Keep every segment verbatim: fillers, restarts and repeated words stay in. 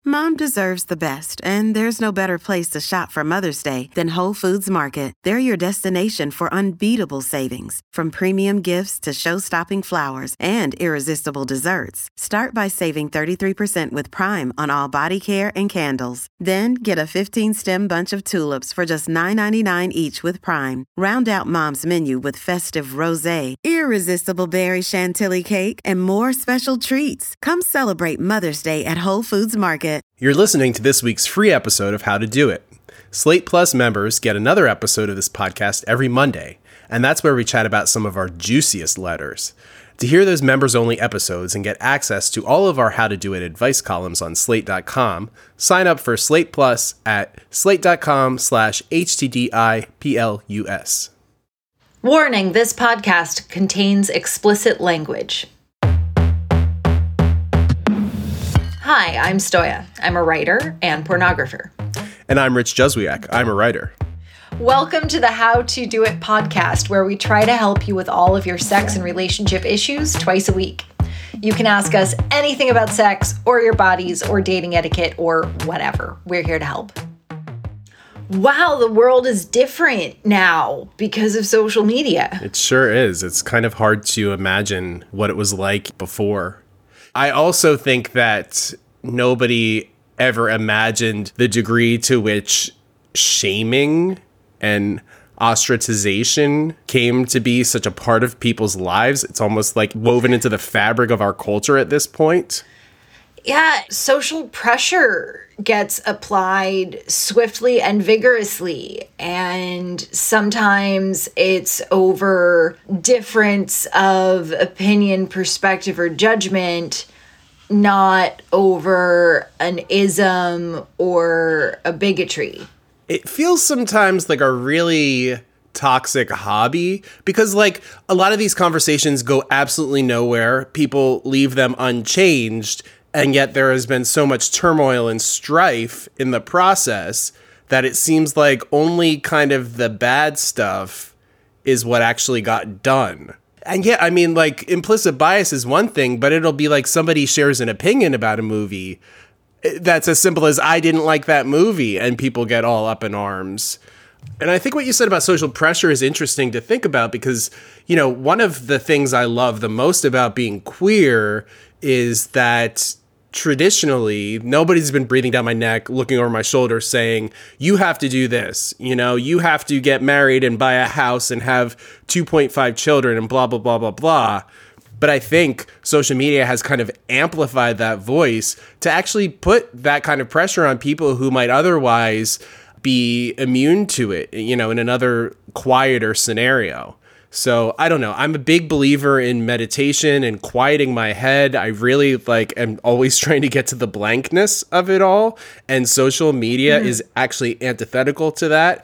Mom deserves the best, and there's no better place to shop for Mother's Day than Whole Foods Market. They're your destination for unbeatable savings, from premium gifts to show-stopping flowers and irresistible desserts. Start by saving thirty-three percent with Prime on all body care and candles. Then get a fifteen-stem bunch of tulips for just nine ninety-nine each with Prime. Round out Mom's menu with festive rosé, irresistible berry chantilly cake, and more special treats. Come celebrate Mother's Day at Whole Foods Market. You're listening to this week's free episode of How to Do It. Slate Plus members get another episode of this podcast every Monday, and that's where we chat about some of our juiciest letters. To hear those members-only episodes and get access to all of our How to Do It advice columns on slate dot com, sign up for Slate Plus at slate.com slash HTDIPLUS. Warning, this podcast contains explicit language. Hi, I'm Stoya. I'm a writer and pornographer. And I'm Rich Juzwiak. I'm a writer. Welcome to the How to Do It podcast, where we try to help you with all of your sex and relationship issues twice a week. You can ask us anything about sex or your bodies or dating etiquette or whatever. We're here to help. Wow, the world is different now because of social media. It sure is. It's kind of hard to imagine what it was like before. I also think that nobody ever imagined the degree to which shaming and ostracization came to be such a part of people's lives. It's almost like woven into the fabric of our culture at this point. Yeah, social pressure gets applied swiftly and vigorously, and sometimes it's over difference of opinion, perspective, or judgment, not over an ism or a bigotry. It feels sometimes like a really toxic hobby because, like, a lot of these conversations go absolutely nowhere. People leave them unchanged. And yet there has been so much turmoil and strife in the process that it seems like only kind of the bad stuff is what actually got done. And yeah, I mean, like, implicit bias is one thing, but it'll be like somebody shares an opinion about a movie that's as simple as I didn't like that movie, and people get all up in arms. And I think what you said about social pressure is interesting to think about because, you know, one of the things I love the most about being queer is that traditionally, nobody's been breathing down my neck, looking over my shoulder saying, you have to do this, you know, you have to get married and buy a house and have two point five children and blah, blah, blah, blah, blah. But I think social media has kind of amplified that voice to actually put that kind of pressure on people who might otherwise be immune to it, you know, in another quieter scenario. So I don't know. I'm a big believer in meditation and quieting my head. I really like am always trying to get to the blankness of it all. And social media mm. is actually antithetical to that.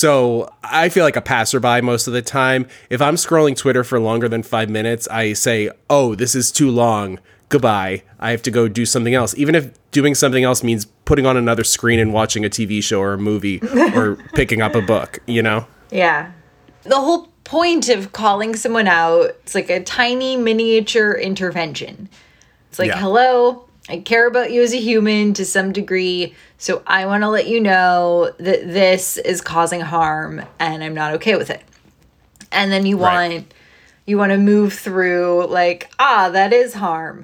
So I feel like a passerby most of the time. If I'm scrolling Twitter for longer than five minutes, I say, oh, this is too long. Goodbye. I have to go do something else. Even if doing something else means putting on another screen and watching a T V show or a movie or picking up a book, you know? Yeah. The whole point of calling someone out, it's like a tiny miniature intervention. It's like, yeah. Hello, I care about you as a human to some degree, so I want to let you know that this is causing harm and I'm not okay with it. And then you Right. want you want to move through like, ah, that is harm.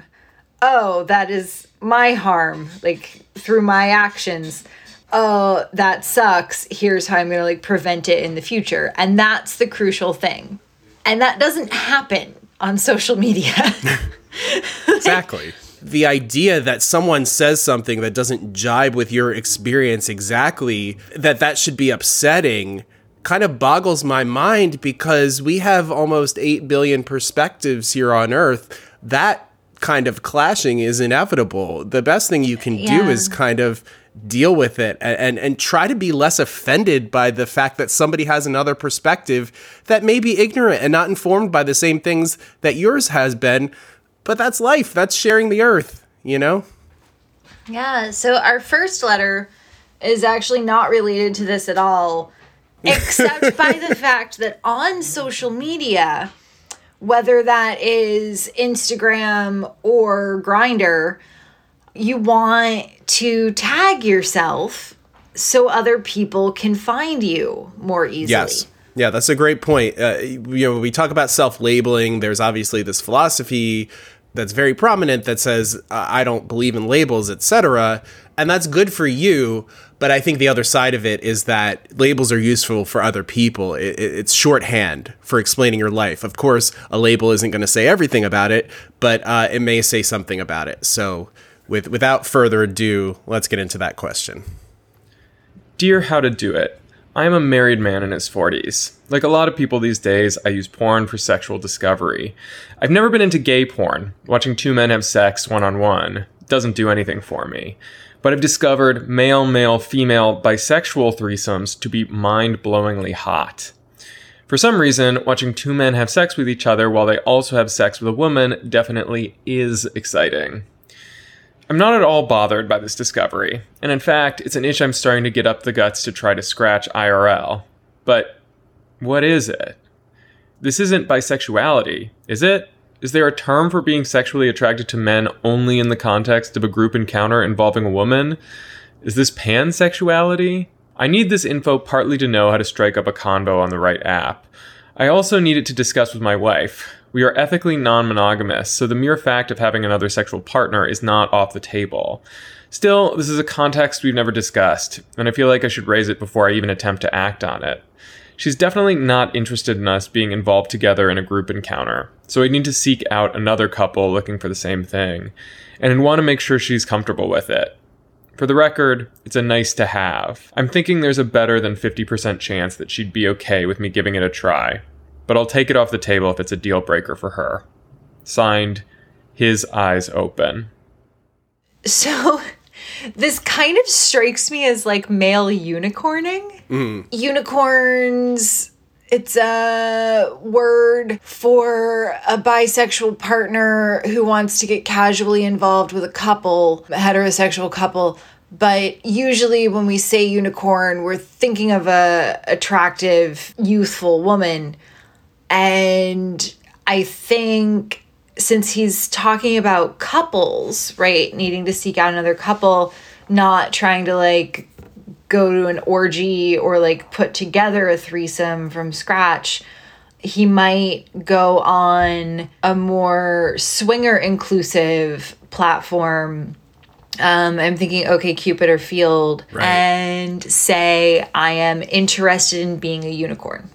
Oh, that is my harm, like through my actions. Oh, that sucks. Here's how I'm going to like prevent it in the future. And that's the crucial thing. And that doesn't happen on social media. Exactly. The idea that someone says something that doesn't jibe with your experience exactly, that that should be upsetting, kind of boggles my mind because we have almost eight billion perspectives here on Earth. That kind of clashing is inevitable. The best thing you can yeah. do is kind of deal with it and, and and try to be less offended by the fact that somebody has another perspective that may be ignorant and not informed by the same things that yours has been. But that's life. That's sharing the earth, you know? Yeah. So our first letter is actually not related to this at all, except by the fact that on social media, whether that is Instagram or Grindr, you want to tag yourself so other people can find you more easily. Yes. Yeah, that's a great point. Uh, you know, when we talk about self-labeling, there's obviously this philosophy that's very prominent that says, uh, I don't believe in labels, et cetera. And that's good for you. But I think the other side of it is that labels are useful for other people. It, it, it's shorthand for explaining your life. Of course, a label isn't going to say everything about it, but uh, it may say something about it. So with without further ado, let's get into that question. Dear How to Do It, I am a married man in his forties. Like a lot of people these days, I use porn for sexual discovery. I've never been into gay porn. Watching two men have sex one-on-one doesn't do anything for me. But I've discovered male, male, female, bisexual threesomes to be mind-blowingly hot. For some reason, watching two men have sex with each other while they also have sex with a woman definitely is exciting. I'm not at all bothered by this discovery, and in fact, it's an itch I'm starting to get up the guts to try to scratch I R L. But what is it? This isn't bisexuality, is it? Is there a term for being sexually attracted to men only in the context of a group encounter involving a woman? Is this pansexuality? I need this info partly to know how to strike up a convo on the right app. I also need it to discuss with my wife. We are ethically non-monogamous, so the mere fact of having another sexual partner is not off the table. Still, this is a context we've never discussed, and I feel like I should raise it before I even attempt to act on it. She's definitely not interested in us being involved together in a group encounter, so I need to seek out another couple looking for the same thing, and I want to make sure she's comfortable with it. For the record, it's a nice to have. I'm thinking there's a better than fifty percent chance that she'd be okay with me giving it a try, but I'll take it off the table if it's a deal breaker for her. Signed, His Eyes Open. So, this kind of strikes me as like male unicorning. Mm. Unicorns, it's a word for a bisexual partner who wants to get casually involved with a couple, a heterosexual couple. But usually when we say unicorn, we're thinking of a attractive, youthful woman. And I think since he's talking about couples, right, needing to seek out another couple, not trying to like go to an orgy or like put together a threesome from scratch, he might go on a more swinger inclusive platform. Um, I'm thinking OkCupid or Field, right, and say, I am interested in being a unicorn.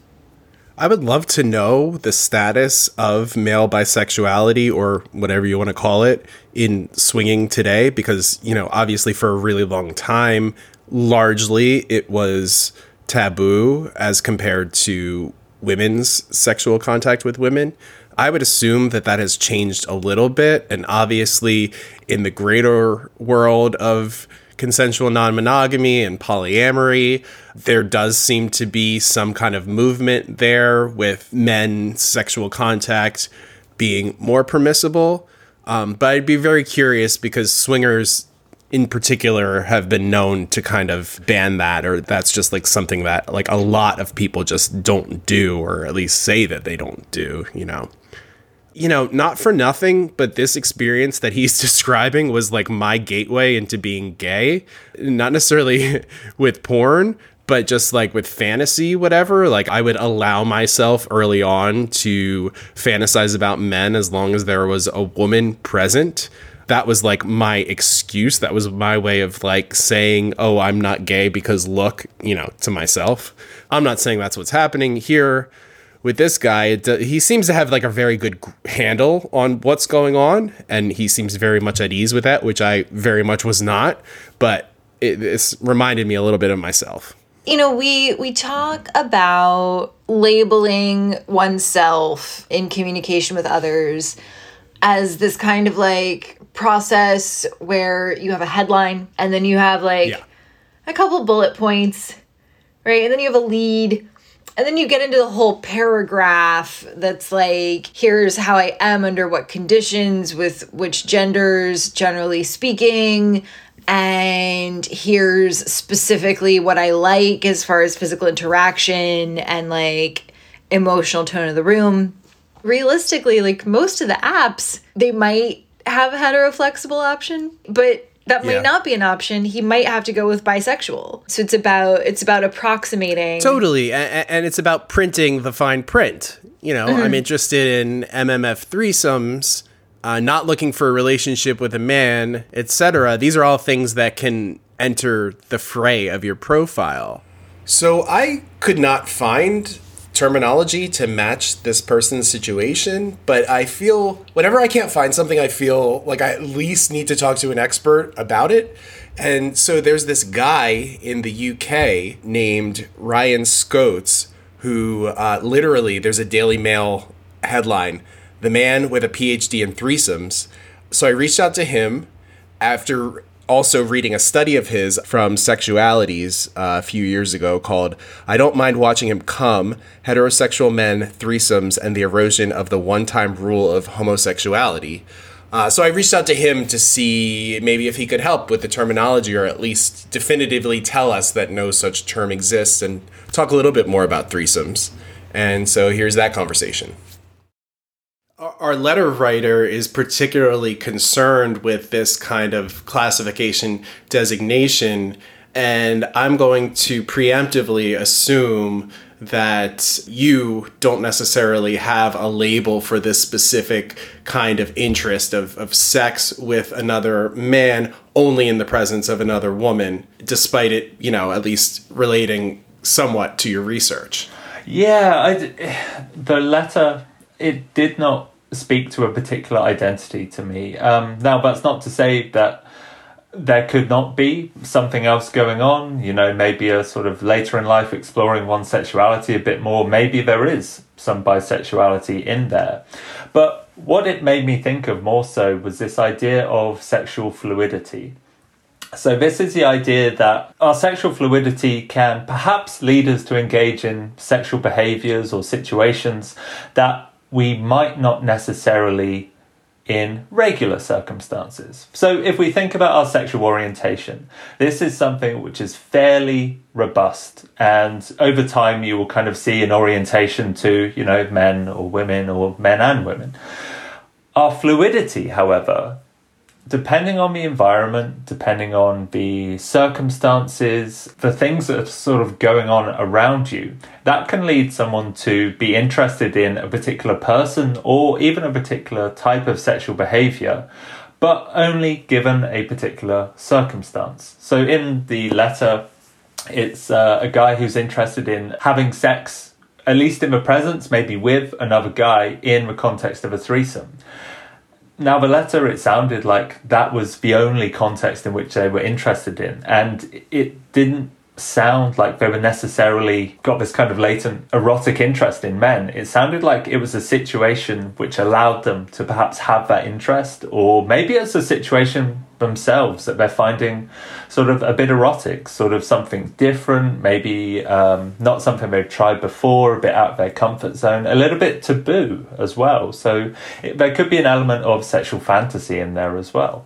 I would love to know the status of male bisexuality, or whatever you want to call it, in swinging today, because, you know, obviously for a really long time, largely it was taboo as compared to women's sexual contact with women. I would assume that that has changed a little bit, and obviously in the greater world of consensual non-monogamy and polyamory, there does seem to be some kind of movement there with men's sexual contact being more permissible. Um, but I'd be very curious, because swingers in particular have been known to kind of ban that, or that's just like something that like a lot of people just don't do, or at least say that they don't do, you know. You know, not for nothing, but this experience that he's describing was like my gateway into being gay. Not necessarily with porn, but just like with fantasy, whatever. Like I would allow myself early on to fantasize about men as long as there was a woman present. That was like my excuse. That was my way of like saying, oh, I'm not gay because look, you know, to myself. I'm not saying that's what's happening here. With this guy, it, uh, he seems to have like a very good handle on what's going on, and he seems very much at ease with that, which I very much was not, but it, it's reminded me a little bit of myself. You know, we we talk about labeling oneself in communication with others as this kind of like process where you have a headline and then you have like yeah. a couple bullet points, right? And then you have a lead. And then you get into the whole paragraph that's like, here's how I am under what conditions with which genders, generally speaking. And here's specifically what I like as far as physical interaction and like emotional tone of the room. Realistically, like most of the apps, they might have a hetero flexible option, but that might Yeah. not be an option. He might have to go with bisexual. So it's about it's about approximating. Totally. And, and it's about printing the fine print. You know, I'm interested in M M F threesomes, uh, not looking for a relationship with a man, et cetera. These are all things that can enter the fray of your profile. So I could not find terminology to match this person's situation, but I feel whenever I can't find something, I feel like I at least need to talk to an expert about it. And so there's this guy in the U K named Ryan Scotes, who uh, literally, there's a Daily Mail headline, "The Man with a P H D in Threesomes." So I reached out to him after also reading a study of his from Sexualities uh, a few years ago called "I Don't Mind Watching Him Come, Heterosexual Men, Threesomes, and the Erosion of the One-Time Rule of Homosexuality." Uh, so I reached out to him to see maybe if he could help with the terminology, or at least definitively tell us that no such term exists, and talk a little bit more about threesomes. And so here's that conversation. Our letter writer is particularly concerned with this kind of classification designation, and I'm going to preemptively assume that you don't necessarily have a label for this specific kind of interest of, of sex with another man only in the presence of another woman, despite it, you know, at least relating somewhat to your research. Yeah, I d- the letter, it did not speak to a particular identity to me. Um, now, that's not to say that there could not be something else going on, you know, maybe a sort of later in life exploring one's sexuality a bit more. Maybe there is some bisexuality in there. But what it made me think of more so was this idea of sexual fluidity. So this is the idea that our sexual fluidity can perhaps lead us to engage in sexual behaviors or situations that we might not necessarily in regular circumstances. So if we think about our sexual orientation, this is something which is fairly robust, and over time you will kind of see an orientation to, you know, men or women or men and women. Our fluidity, however, depending on the environment, depending on the circumstances, the things that are sort of going on around you, that can lead someone to be interested in a particular person or even a particular type of sexual behavior, but only given a particular circumstance. So in the letter, it's uh, a guy who's interested in having sex, at least in the presence, maybe with another guy in the context of a threesome. Now, the letter, it sounded like that was the only context in which they were interested in. And it didn't sound like they were necessarily got this kind of latent erotic interest in men. It sounded like it was a situation which allowed them to perhaps have that interest, or maybe it's a situation themselves that they're finding sort of a bit erotic, sort of something different, maybe um, not something they've tried before, a bit out of their comfort zone, a little bit taboo as well. So it, there could be an element of sexual fantasy in there as well.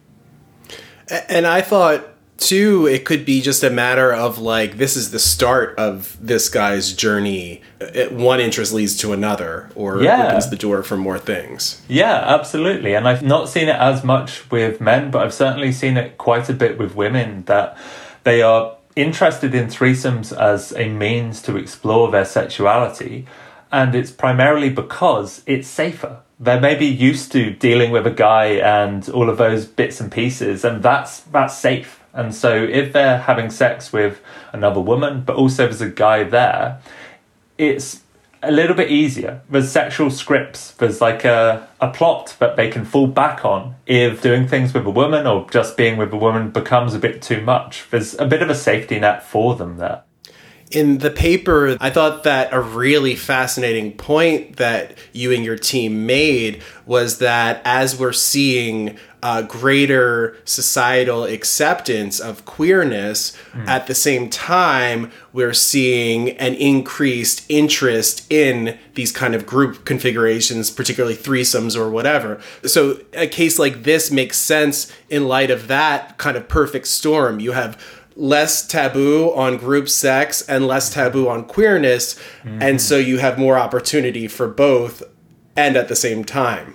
And I thought, too, it could be just a matter of like, this is the start of this guy's journey. It, one interest leads to another, or yeah. opens the door for more things. Yeah, absolutely. And I've not seen it as much with men, but I've certainly seen it quite a bit with women, that they are interested in threesomes as a means to explore their sexuality. And it's primarily because it's safer. They're maybe used to dealing with a guy and all of those bits and pieces, and that's that's safe. And so if they're having sex with another woman, but also there's a guy there, it's a little bit easier. There's sexual scripts. There's like a, a plot that they can fall back on if doing things with a woman or just being with a woman becomes a bit too much. There's a bit of a safety net for them there. In the paper, I thought that a really fascinating point that you and your team made was that as we're seeing uh, greater societal acceptance of queerness, mm. at the same time, we're seeing an increased interest in these kind of group configurations, particularly threesomes or whatever. So a case like this makes sense in light of that kind of perfect storm. You have less taboo on group sex and less taboo on queerness. Mm-hmm. And so you have more opportunity for both and at the same time.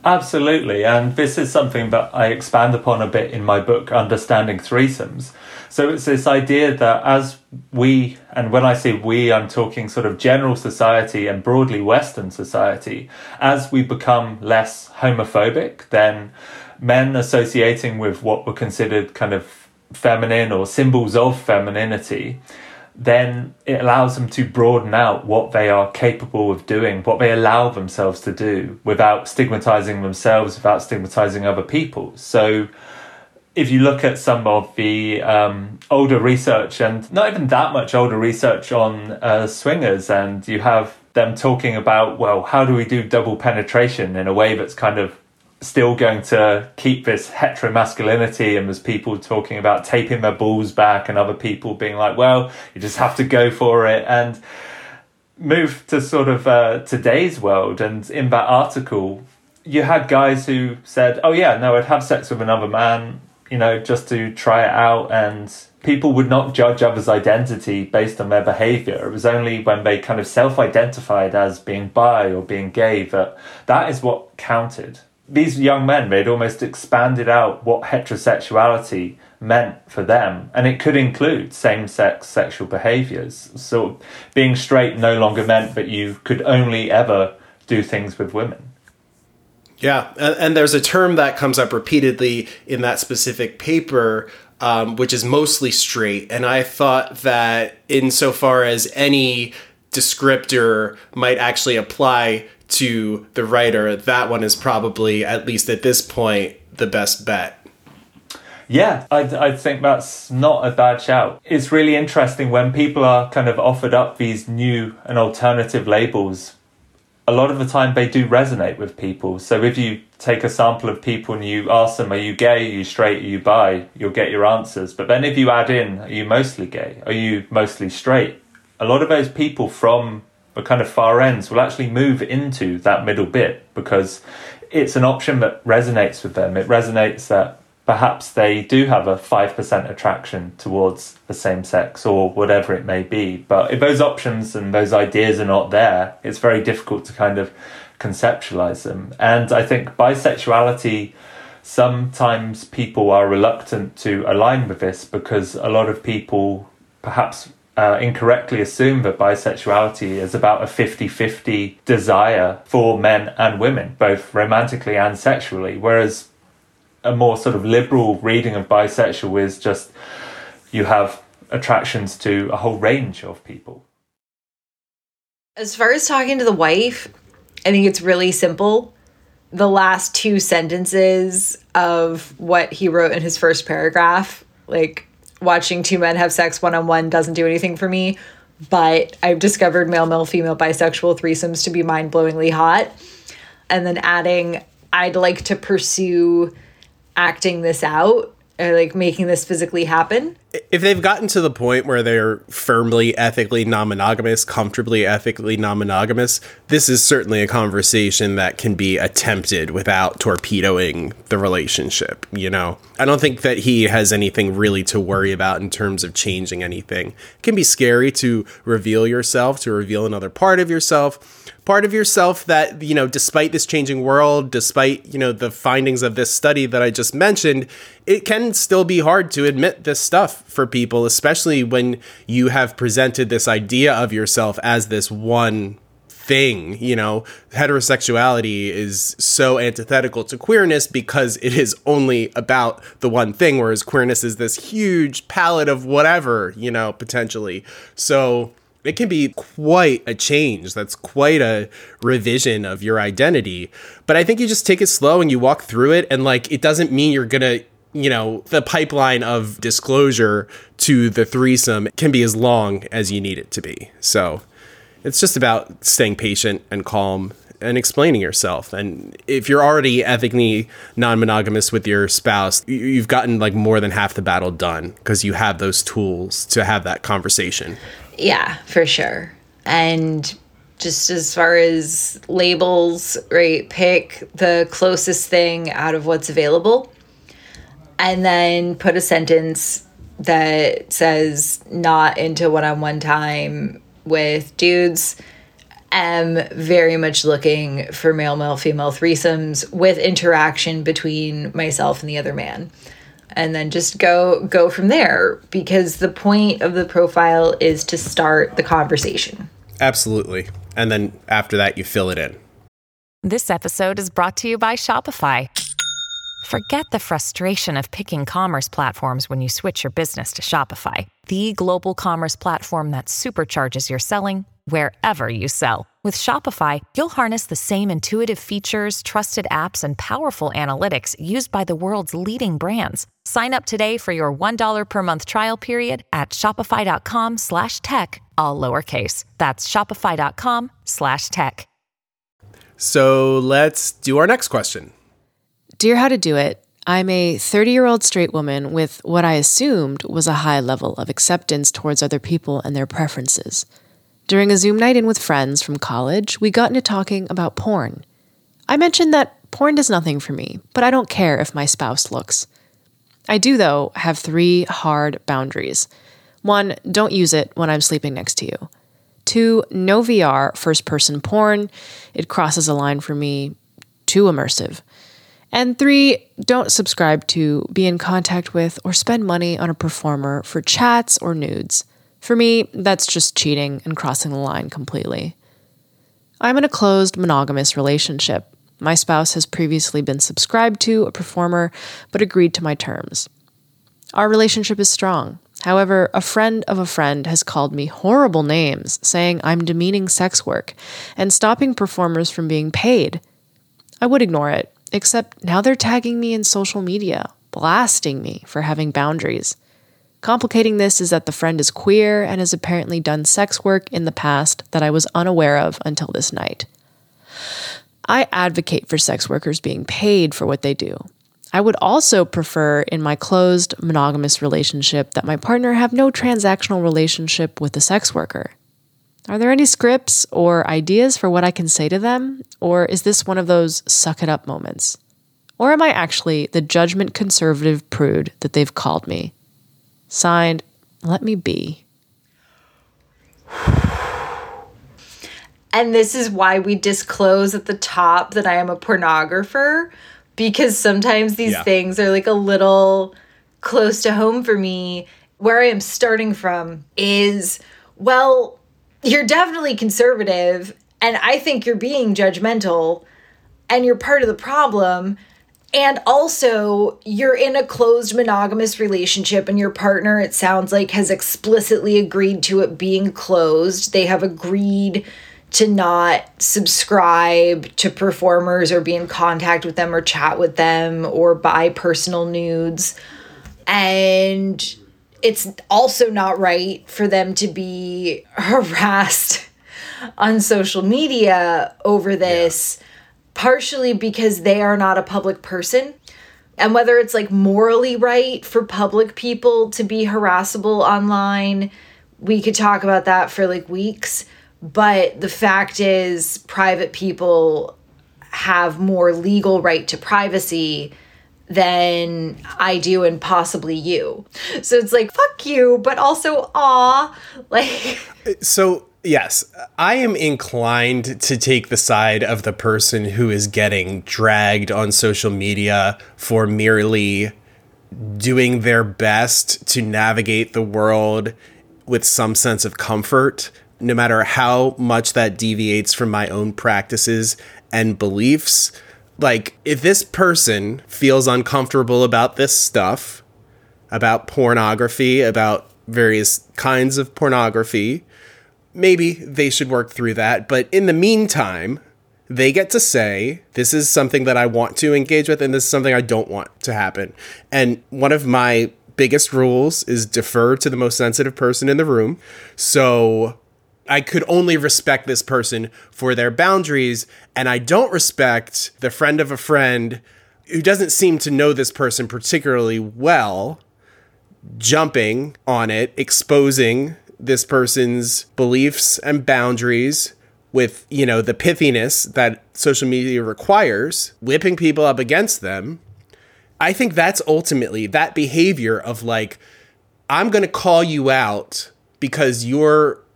Absolutely. And this is something that I expand upon a bit in my book, Understanding Threesomes. So it's this idea that as we, and when I say we, I'm talking sort of general society and broadly Western society, as we become less homophobic, then men associating with what were considered kind of feminine or symbols of femininity, then it allows them to broaden out what they are capable of doing, what they allow themselves to do without stigmatizing themselves, without stigmatizing other people. So if you look at some of the um, older research, and not even that much older research on uh, swingers, and you have them talking about, well, how do we do double penetration in a way that's kind of still going to keep this heteromasculinity, and there's people talking about taping their balls back and other people being like, well, you just have to go for it, and move to sort of uh, today's world. And in that article, you had guys who said, oh yeah, no, I'd have sex with another man, you know, just to try it out, and people would not judge others' identity based on their behavior. It was only when they kind of self-identified as being bi or being gay that that is what counted. These young men, they'd almost expanded out what heterosexuality meant for them, and it could include same-sex sexual behaviours. So being straight no longer meant that you could only ever do things with women. Yeah, and, and there's a term that comes up repeatedly in that specific paper, um, which is mostly straight, and I thought that insofar as any descriptor might actually apply to the writer, that one is probably, at least at this point, the best bet. Yeah, I, I think that's not a bad shout. It's really interesting when people are kind of offered up these new and alternative labels. A lot of the time they do resonate with people. So if you take a sample of people and you ask them, are you gay, are you straight, are you bi, you'll get your answers. But then if you add in, are you mostly gay, are you mostly straight, a lot of those people from the kind of far ends will actually move into that middle bit because it's an option that resonates with them. It resonates that perhaps they do have a five percent attraction towards the same sex or whatever it may be. But if those options and those ideas are not there, it's very difficult to kind of conceptualize them. And I think bisexuality, sometimes people are reluctant to align with this because a lot of people perhaps Uh, incorrectly assume that bisexuality is about a fifty-fifty desire for men and women, both romantically and sexually, whereas a more sort of liberal reading of bisexual is just you have attractions to a whole range of people. As far as talking to the wife, I think it's really simple. The last two sentences of what he wrote in his first paragraph, like, watching two men have sex one-on-one doesn't do anything for me, but I've discovered male-male, female, bisexual threesomes to be mind-blowingly hot. And then adding, I'd like to pursue acting this out, or like making this physically happen. If they've gotten to the point where they're firmly ethically non-monogamous, comfortably ethically non-monogamous, this is certainly a conversation that can be attempted without torpedoing the relationship, you know? I don't think that he has anything really to worry about in terms of changing anything. It can be scary to reveal yourself, to reveal another part of yourself, part of yourself that, you know, despite this changing world, despite, you know, the findings of this study that I just mentioned, it can still be hard to admit this stuff for people, especially when you have presented this idea of yourself as this one thing. You know, heterosexuality is so antithetical to queerness because it is only about the one thing, whereas queerness is this huge palette of whatever, you know, potentially. So it can be quite a change. That's quite a revision of your identity. But I think you just take it slow and you walk through it. And like, it doesn't mean you're going to, you know, the pipeline of disclosure to the threesome can be as long as you need it to be. So it's just about staying patient and calm and explaining yourself. And if you're already ethically non-monogamous with your spouse, you've gotten like more than half the battle done because you have those tools to have that conversation. Yeah, for sure. And just as far as labels, right, pick the closest thing out of what's available and then put a sentence that says not into one-on-one time with dudes am very much looking for male, male, female threesomes with interaction between myself and the other man. And then just go go from there, because the point of the profile is to start the conversation. Absolutely. And then after that, you fill it in. This episode is brought to you by Shopify. Forget the frustration of picking commerce platforms when you switch your business to Shopify, the global commerce platform that supercharges your selling wherever you sell. With Shopify, you'll harness the same intuitive features, trusted apps, and powerful analytics used by the world's leading brands. Sign up today for your one dollar per month trial period at shopify.com slash tech, all lowercase. That's shopify.com slash tech. So let's do our next question. Dear How to Do It, I'm a thirty-year-old straight woman with what I assumed was a high level of acceptance towards other people and their preferences. During a Zoom night in with friends from college, we got into talking about porn. I mentioned that porn does nothing for me, but I don't care if my spouse looks. I do, though, have three hard boundaries. One, don't use it when I'm sleeping next to you. Two, no V R first-person porn. It crosses a line for me. Too immersive. And three, don't subscribe to, be in contact with, or spend money on a performer for chats or nudes. For me, that's just cheating and crossing the line completely. I'm in a closed, monogamous relationship. My spouse has previously been subscribed to a performer, but agreed to my terms. Our relationship is strong. However, a friend of a friend has called me horrible names, saying I'm demeaning sex work and stopping performers from being paid. I would ignore it, except now they're tagging me in social media, blasting me for having boundaries. Complicating this is that the friend is queer and has apparently done sex work in the past that I was unaware of until this night. I advocate for sex workers being paid for what they do. I would also prefer in my closed, monogamous relationship that my partner have no transactional relationship with the sex worker. Are there any scripts or ideas for what I can say to them? Or is this one of those suck it up moments? Or am I actually the judgment conservative prude that they've called me? Signed, let me be. And this is why we disclose at the top that I am a pornographer, because sometimes these yeah. things are like a little close to home for me. Where I am starting from is, well, you're definitely conservative, and I think you're being judgmental, and you're part of the problem. And also, you're in a closed monogamous relationship, and your partner, it sounds like, has explicitly agreed to it being closed. They have agreed to not subscribe to performers or be in contact with them or chat with them or buy personal nudes. And it's also not right for them to be harassed on social media over this. Yeah. Partially because they are not a public person. And whether it's like morally right for public people to be harassable online, we could talk about that for like weeks. But the fact is, private people have more legal right to privacy than I do and possibly you. So it's like, fuck you, but also, aw. Like, so... Yes, I am inclined to take the side of the person who is getting dragged on social media for merely doing their best to navigate the world with some sense of comfort, no matter how much that deviates from my own practices and beliefs. Like, if this person feels uncomfortable about this stuff, about pornography, about various kinds of pornography, maybe they should work through that. But in the meantime, they get to say, this is something that I want to engage with, and this is something I don't want to happen. And one of my biggest rules is defer to the most sensitive person in the room. So I could only respect this person for their boundaries, and I don't respect the friend of a friend who doesn't seem to know this person particularly well, jumping on it, exposing this person's beliefs and boundaries with, you know, the pithiness that social media requires, whipping people up against them. I think that's ultimately that behavior of like, I'm going to call you out because you're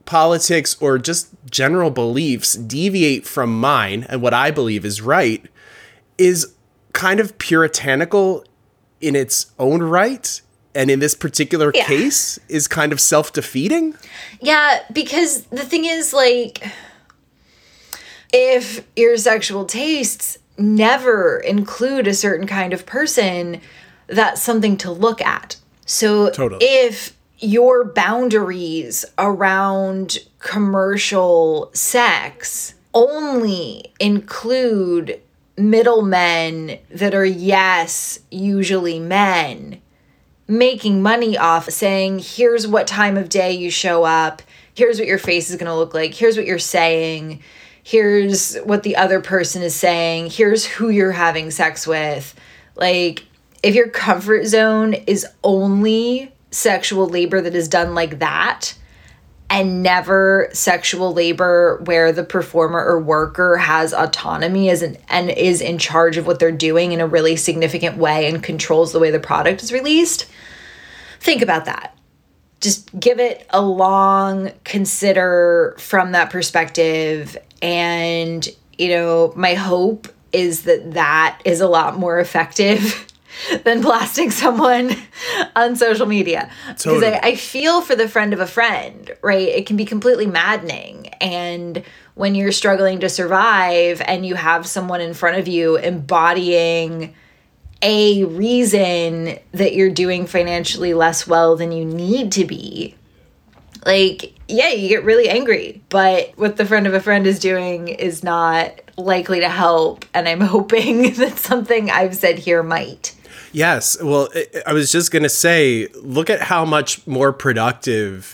politics or just general beliefs deviate from mine and what I believe is right is kind of puritanical in its own right. And in this particular yeah. case is kind of self-defeating. Yeah, because the thing is, like, if your sexual tastes never include a certain kind of person, that's something to look at. So totally. If your boundaries around commercial sex only include middlemen that are, yes, usually men, making money off saying, here's what time of day you show up, here's what your face is going to look like, here's what you're saying, here's what the other person is saying, here's who you're having sex with. Like, if your comfort zone is only sexual labor that is done like that, and never sexual labor where the performer or worker has autonomy as an, and is in charge of what they're doing in a really significant way and controls the way the product is released, think about that. Just give it a long consider from that perspective. And, you know, my hope is that that is a lot more effective than blasting someone on social media. Totally. Because I, I feel for the friend of a friend, right? It can be completely maddening. And when you're struggling to survive and you have someone in front of you embodying a reason that you're doing financially less well than you need to be, like, yeah, you get really angry. But what the friend of a friend is doing is not likely to help. And I'm hoping that something I've said here might. Yes. Well, I was just going to say, look at how much more productive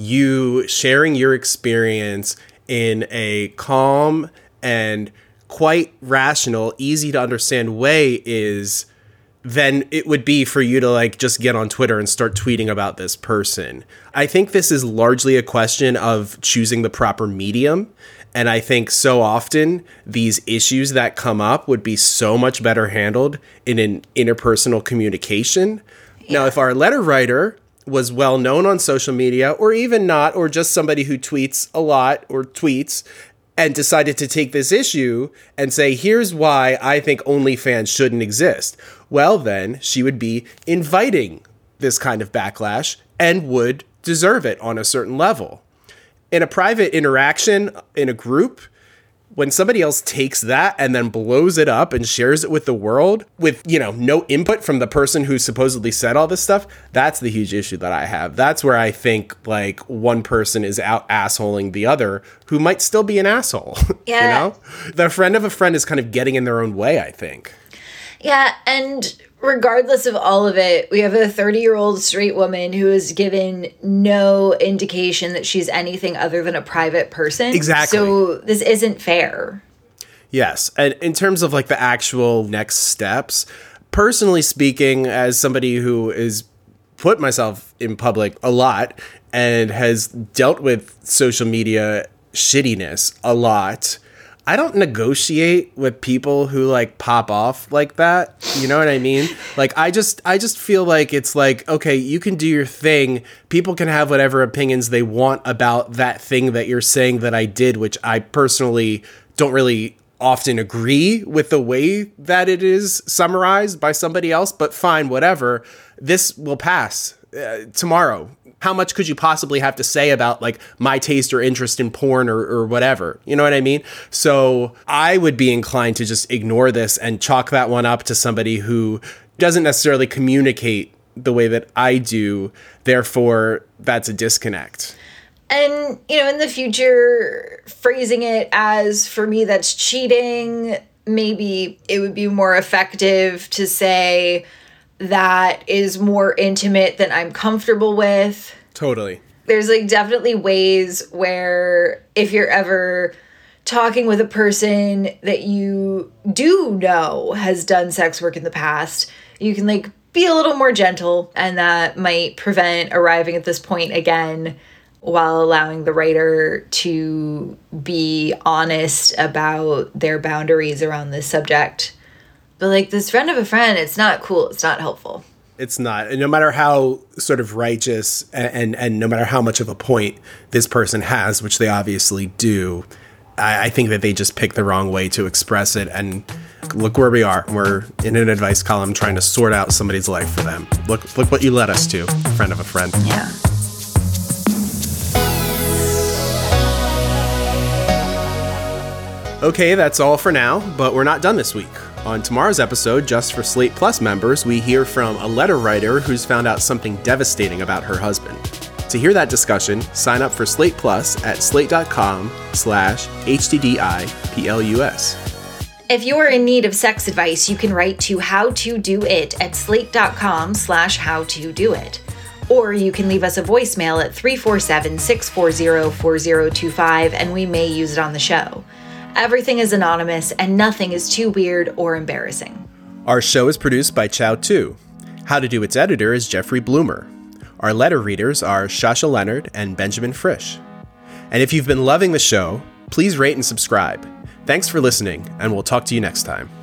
you sharing your experience in a calm and quite rational, easy to understand way is than it would be for you to like just get on Twitter and start tweeting about this person. I think this is largely a question of choosing the proper medium. And I think so often these issues that come up would be so much better handled in an interpersonal communication. Yeah. Now, if our letter writer was well known on social media, or even not, or just somebody who tweets a lot or tweets and decided to take this issue and say, here's why I think OnlyFans shouldn't exist. Well, then she would be inviting this kind of backlash and would deserve it on a certain level. In a private interaction in a group, when somebody else takes that and then blows it up and shares it with the world with, you know, no input from the person who supposedly said all this stuff, that's the huge issue that I have. That's where I think like one person is out assholing the other who might still be an asshole. Yeah. You know, the friend of a friend is kind of getting in their own way, I think. Yeah. And regardless of all of it, we have a thirty-year-old straight woman who is given no indication that she's anything other than a private person. Exactly. So this isn't fair. Yes. And in terms of like the actual next steps, personally speaking, as somebody who is put myself in public a lot and has dealt with social media shittiness a lot, I don't negotiate with people who like pop off like that. You know what I mean? Like, I just, I just feel like it's like, okay, you can do your thing. People can have whatever opinions they want about that thing that you're saying that I did, which I personally don't really often agree with the way that it is summarized by somebody else, but fine, whatever. This will pass uh, tomorrow. How much could you possibly have to say about like my taste or interest in porn or, or whatever? You know what I mean? So I would be inclined to just ignore this and chalk that one up to somebody who doesn't necessarily communicate the way that I do. Therefore, that's a disconnect. And, you know, in the future, phrasing it as, for me, that's cheating, maybe it would be more effective to say that is more intimate than I'm comfortable with. Totally. There's like definitely ways where if you're ever talking with a person that you do know has done sex work in the past, you can like be a little more gentle, and that might prevent arriving at this point again, while allowing the writer to be honest about their boundaries around this subject. But like this friend of a friend, it's not cool. It's not helpful. It's not. And no matter how sort of righteous and, and, and no matter how much of a point this person has, which they obviously do, I, I think that they just pick the wrong way to express it. And look where we are. We're in an advice column trying to sort out somebody's life for them. Look, look what you led us to, friend of a friend. Yeah. Okay, that's all for now, but we're not done this week. On tomorrow's episode, just for Slate Plus members, we hear from a letter writer who's found out something devastating about her husband. To hear that discussion, sign up for Slate Plus at slate.com slash HTDIPLUS. If you're in need of sex advice, you can write to howtodoit at slate.com slash howtodoit. Or you can leave us a voicemail at three four seven, six four zero, four zero two five and we may use it on the show. Everything is anonymous and nothing is too weird or embarrassing. Our show is produced by Chow Tu. How to Do It's editor is Jeffrey Bloomer. Our letter readers are Shasha Leonard and Benjamin Frisch. And if you've been loving the show, please rate and subscribe. Thanks for listening, and we'll talk to you next time.